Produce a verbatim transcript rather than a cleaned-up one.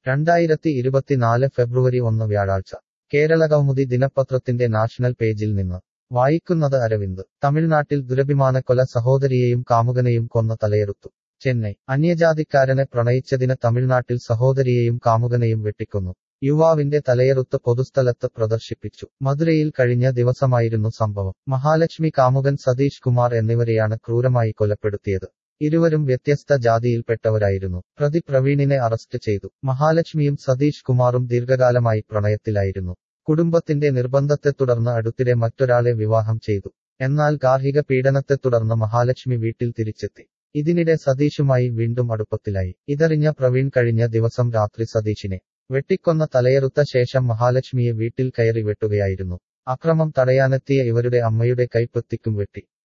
രണ്ടായിരത്തി ഇരുപത്തിനാല് ഫെബ്രുവരി ഒന്ന് വ്യാഴാഴ്ച കേരളകൗമുദി ദിനപത്രത്തിന്റെ നാഷണൽ പേജിൽ നിന്ന് വായിക്കുന്നത് അരവിന്ദ്. തമിഴ്നാട്ടിൽ ദുരഭിമാനക്കൊല, സഹോദരിയെയും കാമുകനെയും കൊന്ന തലയെറുത്തു. ചെന്നൈ. അന്യജാതിക്കാരനെ പ്രണയിച്ചതിന് തമിഴ്നാട്ടിൽ സഹോദരിയെയും കാമുകനെയും വെട്ടിക്കൊന്നു. യുവാവിന്റെ തലയെറുത്ത് പൊതുസ്ഥലത്ത് പ്രദർശിപ്പിച്ചു. മധുരയിൽ കഴിഞ്ഞ ദിവസമായിരുന്നു സംഭവം. മഹാലക്ഷ്മി, കാമുകൻ സതീഷ് കുമാർ എന്നിവരെയാണ് ക്രൂരമായി കൊലപ്പെടുത്തിയത്. ഇരുവരും വ്യത്യസ്ത ജാതിയിൽപ്പെട്ടവരായിരുന്നു. പ്രതി പ്രവീണിനെ അറസ്റ്റ് ചെയ്തു. മഹാലക്ഷ്മിയും സതീഷ് കുമാറും ദീർഘകാലമായി പ്രണയത്തിലായിരുന്നു. കുടുംബത്തിന്റെ നിർബന്ധത്തെ തുടർന്ന് അടുത്തിടെ മറ്റൊരാളെ വിവാഹം ചെയ്തു. എന്നാൽ ഗാർഹിക പീഡനത്തെ തുടർന്ന് മഹാലക്ഷ്മി വീട്ടിൽ തിരിച്ചെത്തി. ഇതിനിടെ സതീഷുമായി വീണ്ടും അടുപ്പത്തിലായി. ഇതറിഞ്ഞ പ്രവീൺ കഴിഞ്ഞ ദിവസം രാത്രി സതീഷിനെ വെട്ടിക്കൊന്ന തലയെറുത്ത ശേഷം മഹാലക്ഷ്മിയെ വീട്ടിൽ കയറി വെട്ടുകയായിരുന്നു. അക്രമം തടയാനെത്തിയ ഇവരുടെ അമ്മയുടെ കൈപ്പത്തിക്കും വെട്ടി.